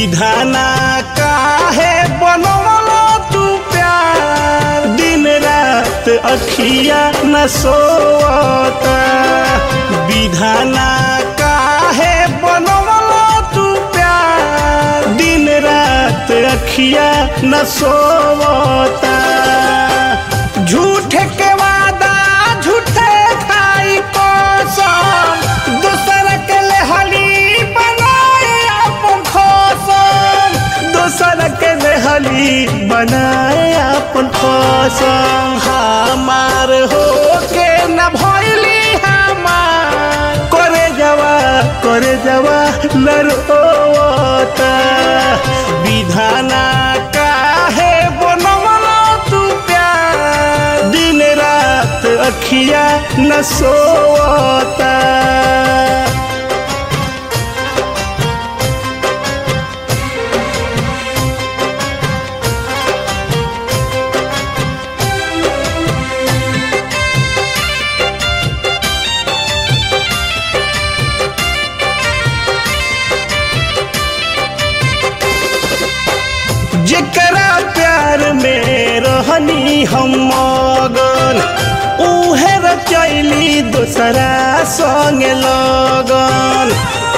विधाना काहे बनवलो तू प्यार दिन रात अखिया न सोता विधाना काहे बनवलो तू प्यार दिन रात अखिया न सोता झूठ के वादा झूठे खाई कसम दूसर के लेहली बनाए अपन कसम दूसर के लेहली बनाए अपन कसम हमार हो के न भइली हमार करे जवा लरोता विधाना काहे बनवलो तू प्यार दिन रात अखिया न सोता जेकरा प्यार में रहनी हम मगन उहे रचैली दूसरा संगे लगन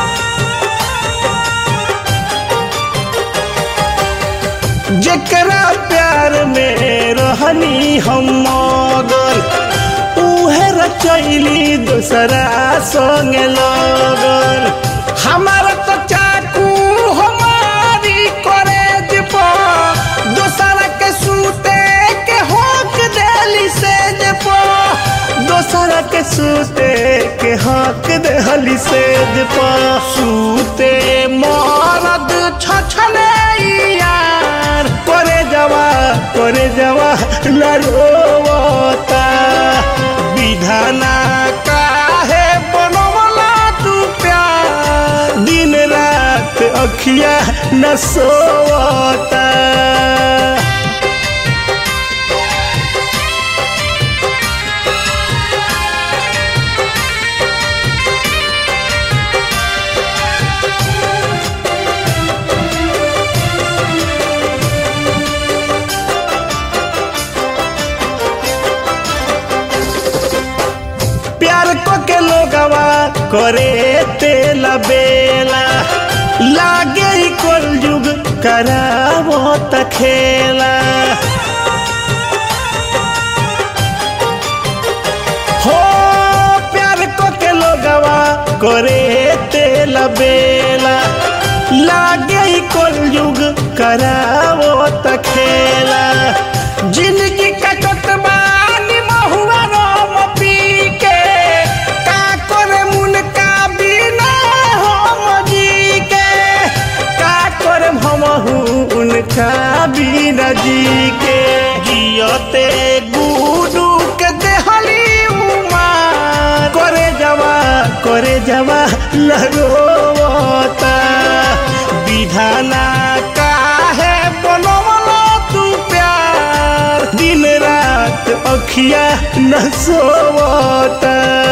जेकरा प्यार में रहनी हम मगन उहे रचैली दूसरा संगे लगन हमारा तो चाकू हमारी करे दोसर के सूते के हक देली से दोसर के सूते के हक देली से सूते मरद छछले यार करे जवा लरोता विधाना काहे बनवला तू प्यार दिन रात अखिया न सोता प्यार को के लोगवा करे तेला बेला लागे ही कलयुग करावो त खेला हो प्यार को के लोगवा करे तेला बेला लागे ही कलयुग करावो त खेला जिंदगी कटत बानी महुआ रोम पी के का करे मुन का बिना हम जी के का करे हमहू उनका बिना जी के जियते गुडू के देहली उमार करे जवा लगोता विधाना काहे बनवलो तू प्यार दिन रात अखिया न सोता।